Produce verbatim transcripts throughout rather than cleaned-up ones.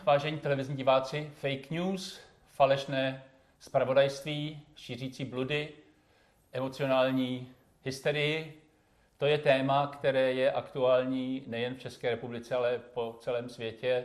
vážení televizní diváci, fake news, falešné zpravodajství, šířící bludy, emocionální hysterii. To je téma, které je aktuální nejen v České republice, ale po celém světě.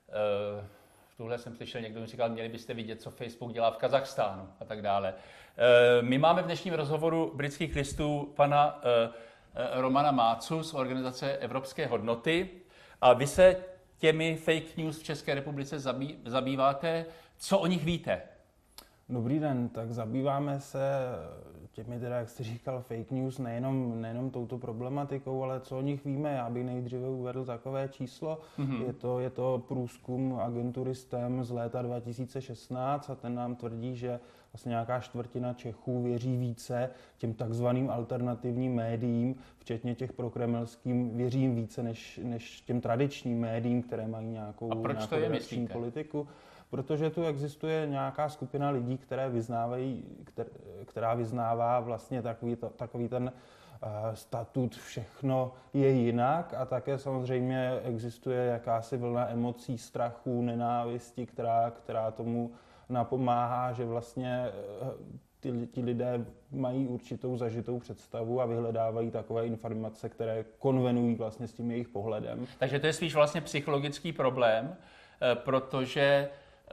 V tuhle jsem slyšel, někdo mi říkal, měli byste vidět, co Facebook dělá v Kazachstánu a tak dále. My máme v dnešním rozhovoru Britských listů pana Romana Mácu z organizace Evropské hodnoty a vy se těmi fake news v České republice zabýváte. Co o nich víte? Dobrý den, tak zabýváme se těmi, teda, jak jste říkal, fake news, nejenom, nejenom touto problematikou, ale co o nich víme. Já bych nejdříve uvedl takové číslo. Mm-hmm. Je to, je to průzkum agentury S T E M z léta dva tisíce šestnáct a ten nám tvrdí, že vlastně nějaká čtvrtina Čechů věří více těm takzvaným alternativním médiím, včetně těch prokremelským, věří jim více než, než těm tradičním médiím, které mají nějakou, a proč nějakou to je, redakční myslíte? politiku. Protože tu existuje nějaká skupina lidí, které vyznávají, která vyznává vlastně takový, to, takový ten uh, statut všechno je jinak a také samozřejmě existuje jakási vlna emocí, strachu, nenávisti, která, která tomu napomáhá, že vlastně uh, ty, ti lidé mají určitou zažitou představu a vyhledávají takové informace, které konvenují vlastně s tím jejich pohledem. Takže to je spíš vlastně psychologický problém, protože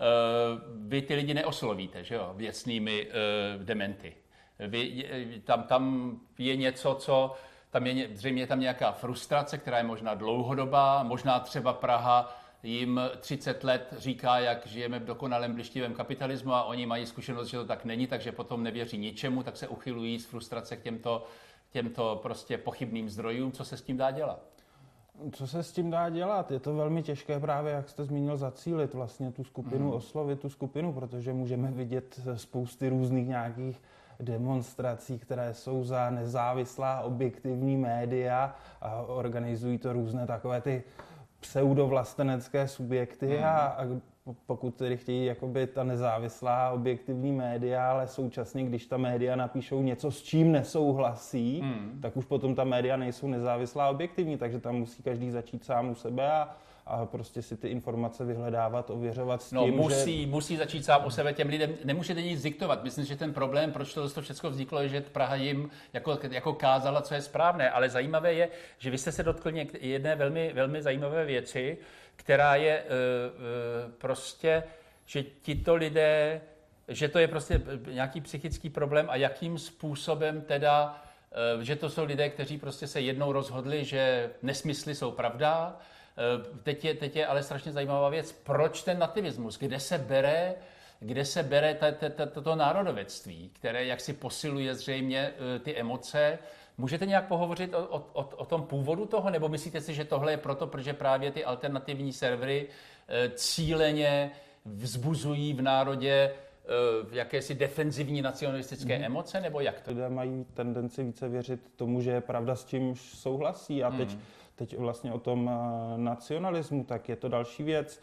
vy ty lidi neoslovíte, že jo, věcnými uh, dementy. Vy, tam, tam je něco, co, tam je zřejmě tam nějaká frustrace, která je možná dlouhodobá, možná třeba Praha jim třicet let říká, jak žijeme v dokonalém blištivém kapitalismu a oni mají zkušenost, že to tak není, takže potom nevěří ničemu, tak se uchylují z frustrace k těmto, těmto prostě pochybným zdrojům. Co se s tím dá dělat? Co se s tím dá dělat? Je to velmi těžké právě, jak jste zmínil, zacílit vlastně tu skupinu, mm. oslovit tu skupinu, protože můžeme vidět spousty různých nějakých demonstrací, které jsou za nezávislá objektivní média a organizují to různé takové ty pseudovlastenecké subjekty mm. a, a pokud tedy chtějí jakoby ta nezávislá objektivní média, ale současně, když ta média napíšou něco, s čím nesouhlasí, mm. tak už potom ta média nejsou nezávislá objektivní, takže tam musí každý začít sám u sebe a, a prostě si ty informace vyhledávat, ověřovat s tím, no, musí, že... musí začít sám u sebe, těm lidem nemůžete nic diktovat. Myslím, že ten problém, proč to, to všechno vzniklo, je, že Praha jim jako, jako kázala, co je správné, ale zajímavé je, že vy jste se dotkl něk- jedné velmi, velmi zajímavé věci, která je uh, uh, prostě, že tito lidé, že to je prostě nějaký psychický problém a jakým způsobem teda, uh, že to jsou lidé, kteří prostě se jednou rozhodli, že nesmysly jsou pravda. Uh, teď je, teď je ale strašně zajímavá věc, proč ten nativismus, kde se bere, kde se bere toto národovectví, které jaksi posiluje zřejmě uh, ty emoce. Můžete nějak pohovořit o, o, o tom původu toho, nebo myslíte si, že tohle je proto, protože právě ty alternativní servery e, cíleně vzbuzují v národě e, jakési defenzivní nacionalistické mm. emoce, nebo jak to? Lidé mají tendenci více věřit tomu, že je pravda, s čímž souhlasí a teď, mm. teď vlastně o tom nacionalismu, tak je to další věc.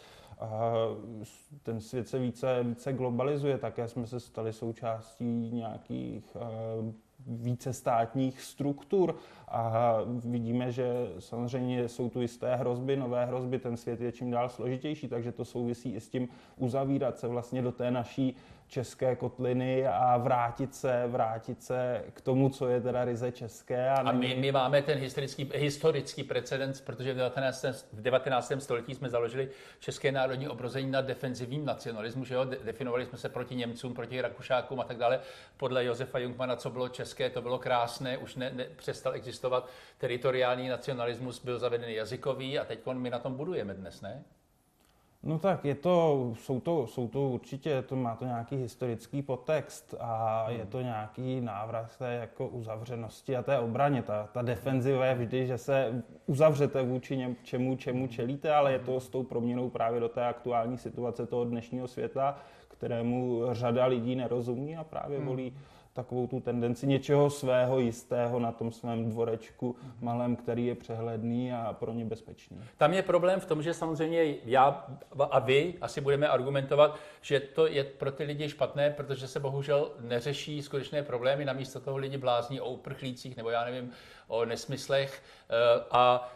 Ten svět se více, více globalizuje, také jsme se stali součástí nějakých více státních struktur a vidíme, že samozřejmě jsou tu jisté hrozby, nové hrozby, ten svět je čím dál složitější, takže to souvisí i s tím uzavírat se vlastně do té naší české kotliny a vrátit se, vrátit se k tomu, co je teda ryze české. A, a my, my máme ten historický, historický precedens, protože v devatenáctém, v devatenáctém století jsme založili České národní obrození na defenzivním nacionalismu, že jo? De, definovali jsme se proti Němcům, proti Rakušákům a tak dále. Podle Josefa Jungmana, co bylo české, to bylo krásné, už ne, ne, přestal existovat teritoriální nacionalismus, byl zavedený jazykový a teď my na tom budujeme dnes, ne? No tak je to, jsou to, jsou to určitě, to má to nějaký historický podtext a hmm. je to nějaký návrat té jako uzavřenosti a té obraně. Ta, ta defenziva je vždy, že se uzavřete vůči něčemu, čemu čelíte, ale je to s tou proměnou právě do té aktuální situace toho dnešního světa, kterému řada lidí nerozumí a právě hmm. volí takovou tu tendenci něčeho svého jistého na tom svém dvorečku malém, který je přehledný a pro ně bezpečný. Tam je problém v tom, že samozřejmě já a vy asi budeme argumentovat, že to je pro ty lidi špatné, protože se bohužel neřeší skutečné problémy, namísto toho lidi blázní o uprchlících nebo já nevím, o nesmyslech a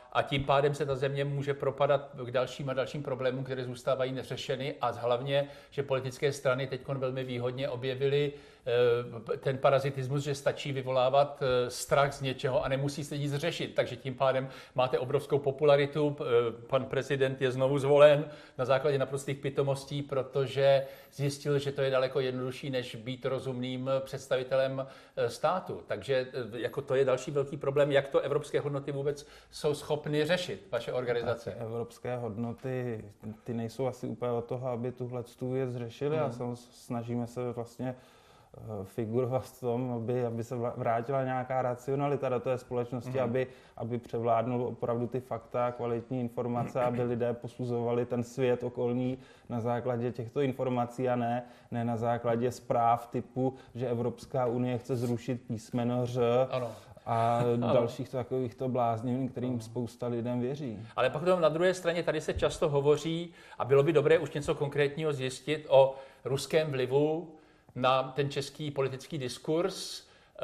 a tím pádem se ta země může propadat k dalším a dalším problémům, které zůstávají neřešeny a hlavně, že politické strany teď velmi výhodně objevily ten parazitismus, že stačí vyvolávat strach z něčeho a nemusí se nic řešit. Takže tím pádem máte obrovskou popularitu. Pan prezident je znovu zvolen na základě naprostých pitomostí, protože zjistil, že to je daleko jednodušší, než být rozumným představitelem státu. Takže jako to je další velký problém, jak to evropské hodnoty vůbec jsou schopny řešit, vaše organizace. Tak, evropské hodnoty, ty nejsou asi úplně od toho, aby tuhle tu věc řešili hmm. a snažíme se vlastně figurovat v tom, aby, aby se vrátila nějaká racionalita do té společnosti, mm. aby, aby převládnul opravdu ty fakta, kvalitní informace, aby lidé posuzovali ten svět okolní na základě těchto informací a ne, ne na základě zpráv typu, že Evropská unie chce zrušit písmeno Ř. Ano. A dalších takovýchto bláznění, kterým spousta lidem věří. Ale pak na druhé straně tady se často hovoří, a bylo by dobré už něco konkrétního zjistit o ruském vlivu na ten český politický diskurs.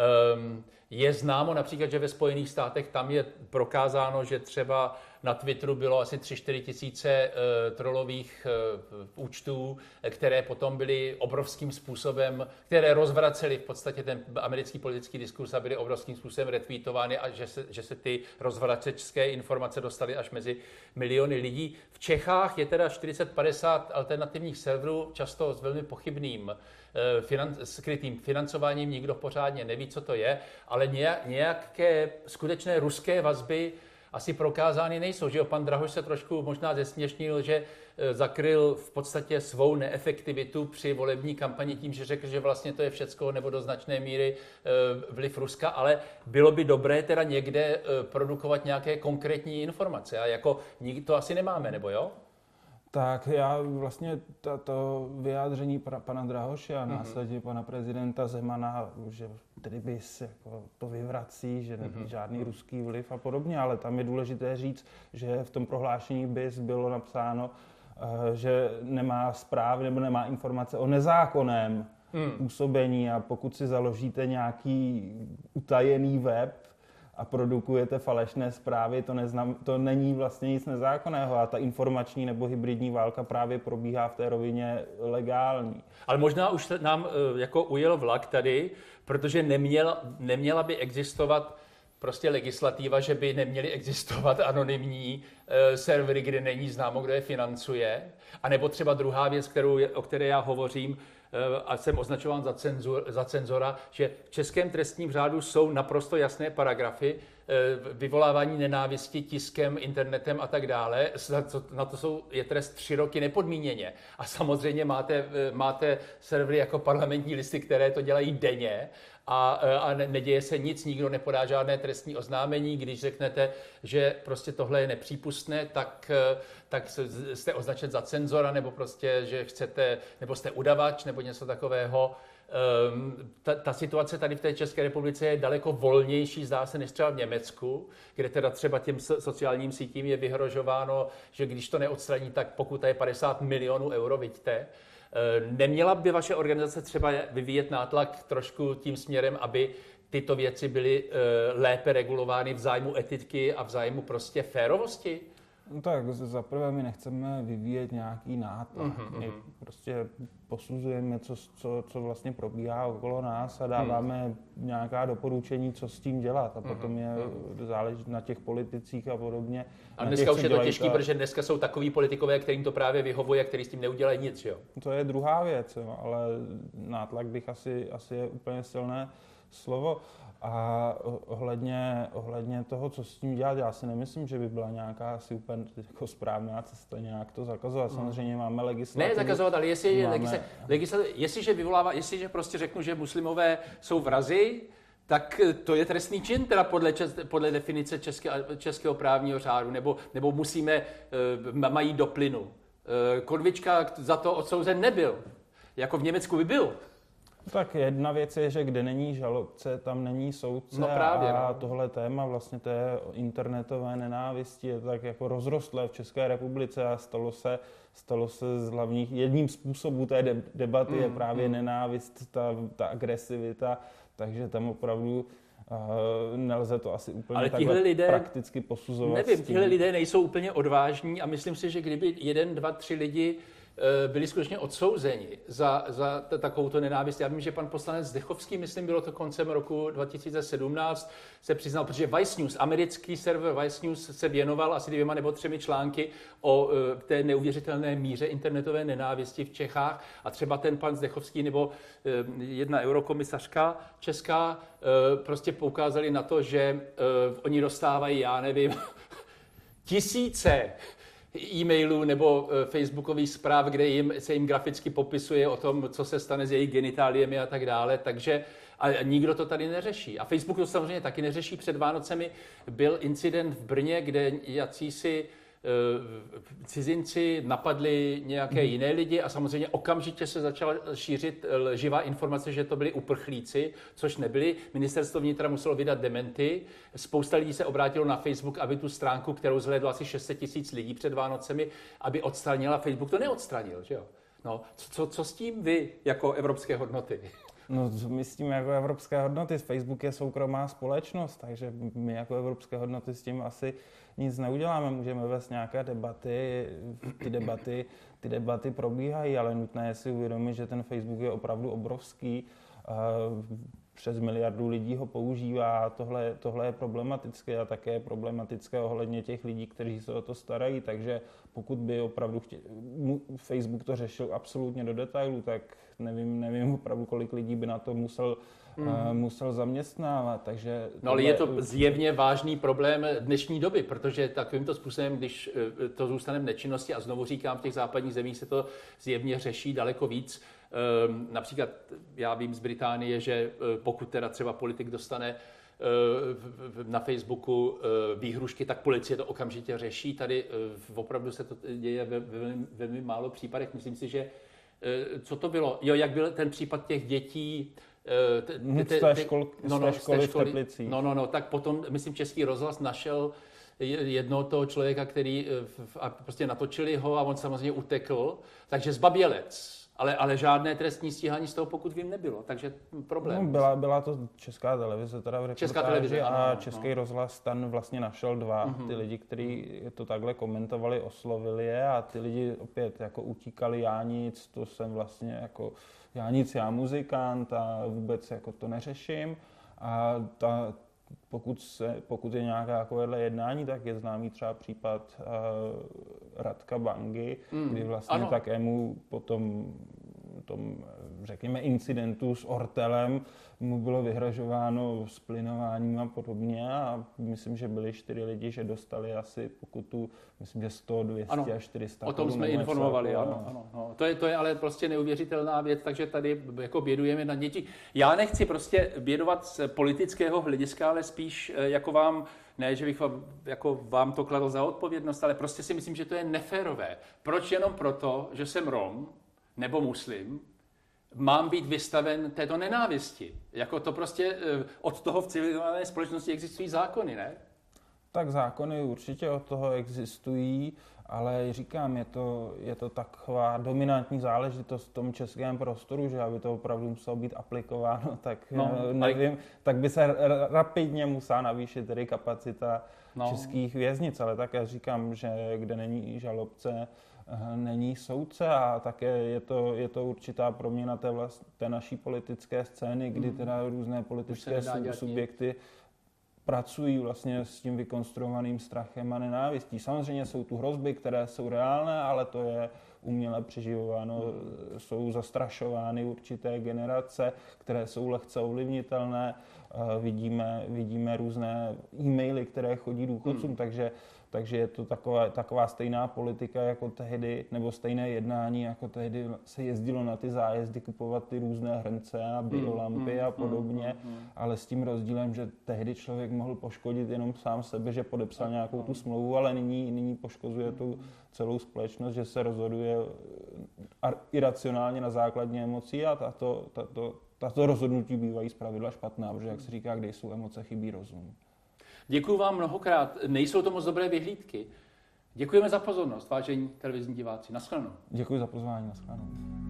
Je známo například, že ve Spojených státech tam je prokázáno, že třeba na Twitteru bylo asi tři čtyři tisíce trolových účtů, které potom byly obrovským způsobem, které rozvracely v podstatě ten americký politický diskurs a byly obrovským způsobem retweetovány a že se, že se ty rozvracečské informace dostaly až mezi miliony lidí. V Čechách je teda čtyřicet padesát alternativních serverů, často s velmi pochybným Finan, skrytým financováním, nikdo pořádně neví, co to je, ale nějaké skutečné ruské vazby asi prokázány nejsou. Že jo? Pan Drahoš se trošku možná zesměšnil, že zakryl v podstatě svou neefektivitu při volební kampani tím, že řekl, že vlastně to je všecko nebo do značné míry vliv Ruska, ale bylo by dobré teda někde produkovat nějaké konkrétní informace. A jako to asi nemáme, nebo jo? Tak já vlastně to, to vyjádření pra, pana Drahoše a následně mm-hmm. pana prezidenta Zemana, že tedy bys jako to vyvrací, že není mm-hmm. žádný ruský vliv a podobně, ale tam je důležité říct, že v tom prohlášení B I S bylo napsáno, že nemá zprávy nebo nemá informace o nezákonném mm. působení a pokud si založíte nějaký utajený web, a produkujete falešné zprávy, to, neznam, to není vlastně nic nezákonného a ta informační nebo hybridní válka právě probíhá v té rovině legální. Ale možná už nám jako ujel vlak tady, protože neměla, neměla by existovat prostě legislativa, že by neměly existovat anonymní e, servery, kde není známo, kdo je financuje. A nebo třeba druhá věc, kterou, o které já hovořím, a jsem označován za, cenzur, za cenzora, že v českém trestním řádu jsou naprosto jasné paragrafy, vyvolávání nenávisti tiskem, internetem a tak dále. Na to jsou, je trest tři roky nepodmíněně. A samozřejmě máte, máte servery jako Parlamentní listy, které to dělají denně a, a neděje se nic, nikdo nepodá žádné trestní oznámení. Když řeknete, že prostě tohle je nepřípustné, tak, tak jste označen za cenzora, nebo prostě, že chcete, nebo jste udavač, nebo něco takového. Ta, ta situace tady v té České republice je daleko volnější, zdá se, než třeba v Německu, kde teda třeba těm sociálním sítím je vyhrožováno, že když to neodstraní, tak pokuta je padesát milionů euro, vidíte. Neměla by vaše organizace třeba vyvíjet nátlak trošku tím směrem, aby tyto věci byly lépe regulovány v zájmu etiky a v zájmu prostě férovosti? No tak za prvé my nechceme vyvíjet nějaký nátlak. Mm-hmm. My prostě posuzujeme, co, co, co vlastně probíhá okolo nás a dáváme mm. nějaká doporučení, co s tím dělat. A potom je mm. záleží na těch politicích a podobně. A dneska těch, už je to těžký, ta... protože dneska jsou takový politikové, kterým to právě vyhovuje, který s tím neudělají nic, jo? To je druhá věc, jo, ale nátlak bych asi, asi je úplně silné slovo. A ohledně, ohledně toho, co s tím dělat, já si nemyslím, že by byla nějaká asi úplně jako správná cesta nějak to zakazovat. Samozřejmě máme legislativu. Ne zakazovat, ale jestli, máme... legisla, legisla, jestliže vyvolává, jestliže prostě řeknu, že muslimové jsou vrazi, tak to je trestný čin teda podle, podle definice české, českého právního řádu, nebo, nebo musíme, mají do plynu. Konvička za to odsouzen nebyl. Jako v Německu by byl. Tak jedna věc je, že kde není žalobce, tam není soudce. No právě, a no. tohle téma vlastně té internetové nenávisti je tak jako rozrostlé v České republice a stalo se, stalo se z hlavních, jedním způsobů té debaty mm, je právě mm. nenávist, ta, ta agresivita, takže tam opravdu Uh, nelze to asi úplně ale takhle lidé, prakticky posuzovat. Nevím, tihle lidé nejsou úplně odvážní a myslím si, že kdyby jeden, dva, tři lidi byli skutečně odsouzeni za, za takovouto nenávist. Já vím, že pan poslanec Zdechovský, myslím, bylo to koncem roku dva tisíce sedmnáct, se přiznal, protože Vice News, americký server Vice News se věnoval asi dvěma nebo třemi články o té neuvěřitelné míře internetové nenávisti v Čechách a třeba ten pan Zdechovský nebo jedna eurokomisařka česká prostě poukázali na to, že oni dostávají, já nevím, tisíce e-mailů nebo facebookových zpráv, kde jim, se jim graficky popisuje o tom, co se stane s jejich genitáliemi a tak dále, takže a nikdo to tady neřeší. A Facebook to samozřejmě taky neřeší. Před Vánocemi byl incident v Brně, kde jacísi cizinci napadli nějaké jiné lidi a samozřejmě okamžitě se začala šířit lživá informace, že to byli uprchlíci, což nebyli. Ministerstvo vnitra muselo vydat dementy. Spousta lidí se obrátilo na Facebook, aby tu stránku, kterou zhlédlo asi šest set tisíc lidí před Vánocemi, aby odstranila. Facebook to neodstranil, že jo? No, co, co s tím vy jako evropské hodnoty? No, my s tím jako evropské hodnoty, Facebook je soukromá společnost, takže my jako evropské hodnoty s tím asi nic neuděláme. Můžeme vést nějaké debaty, ty debaty, ty debaty probíhají, ale nutné je si uvědomit, že ten Facebook je opravdu obrovský. Přes miliardu lidí ho používá, tohle, tohle je problematické a také je problematické ohledně těch lidí, kteří se o to starají, takže pokud by opravdu chtěl, Facebook to řešil absolutně do detailu, tak nevím, nevím opravdu, kolik lidí by na to musel, mm. uh, musel zaměstnávat, takže... No ale je to zjevně vážný problém dnešní doby, protože takovýmto způsobem, když to zůstane v nečinnosti, a znovu říkám, v těch západních zemích se to zjevně řeší daleko víc. Například já vím z Británie, že pokud teda třeba politik dostane na Facebooku výhrušky, tak policie to okamžitě řeší. Tady opravdu se to děje ve velmi, velmi málo případech. Myslím si, že co to bylo? Jo, jak byl ten případ těch dětí, z té školy v Teplicích. No, no, no, tak potom, myslím, Český rozhlas našel jednoho toho člověka, který a prostě natočili ho a on samozřejmě utekl. Takže zbabělec. Ale, ale žádné trestní stíhání z toho, pokud vím, nebylo, takže problém. No, byla, byla to Česká televize, teda v reportáži Česká televize, a ano, Český no. rozhlas tam vlastně našel dva, mm-hmm. ty lidi, kteří to takhle komentovali, oslovili je a ty lidi opět jako utíkali, já nic, to jsem vlastně jako, já nic, já muzikant a vůbec jako to neřeším a ta, pokud, se, pokud je nějaké takovéhle jednání, tak je známý třeba případ uh, Radka Bangy, mm, kdy vlastně ano. takému potom tom, řekněme, incidentu s Ortelem mu bylo vyhrožováno splinováním a podobně a myslím, že byli čtyři lidi, že dostali asi pokutu, myslím, že sto, dvě stě ano, až čtyři sta. O tom jsme informovali, jako, ano, ano, ano. To je, to je ale prostě neuvěřitelná věc, takže tady jako bědujeme na děti. Já nechci prostě bědovat z politického hlediska, ale spíš jako vám, ne, že bych vám, jako vám to kladl za odpovědnost, ale prostě si myslím, že to je neférové. Proč jenom proto, že jsem Rom nebo muslim, mám být vystaven této nenávisti. Jako to prostě od toho v civilizované společnosti existují zákony, ne? Tak zákony určitě od toho existují, ale říkám, je to, je to taková dominantní záležitost v tom českém prostoru, že aby to opravdu muselo být aplikováno, tak no, nevím, ale... tak by se rapidně musela navýšit tedy kapacita no. českých věznic, ale také říkám, že kde není žalobce, není soudce a také je to, je to určitá proměna té, vlast, té naší politické scény, kdy teda různé politické subjekty pracují vlastně s tím vykonstruovaným strachem a nenávistí. Samozřejmě jsou tu hrozby, které jsou reálné, ale to je uměle přeživováno, jsou zastrašovány určité generace, které jsou lehce ovlivnitelné. Vidíme, vidíme různé e-maily, které chodí důchodcům, hmm. takže Takže je to taková, taková stejná politika jako tehdy, nebo stejné jednání, jako tehdy se jezdilo na ty zájezdy kupovat ty různé hrnce a biolampy mm, mm, a podobně, mm, mm, ale s tím rozdílem, že tehdy člověk mohl poškodit jenom sám sebe, že podepsal nějakou tu smlouvu, ale nyní, nyní poškozuje tu celou společnost, že se rozhoduje iracionálně na základě emocí a tato, tato, tato rozhodnutí bývají zpravidla špatná, protože jak se říká, kde jsou emoce, chybí rozum. Děkuji vám mnohokrát. Nejsou to moc dobré vyhlídky. Děkujeme za pozornost, vážení televizní diváci. Naschledanou. Děkuji za pozvání. Naschledanou.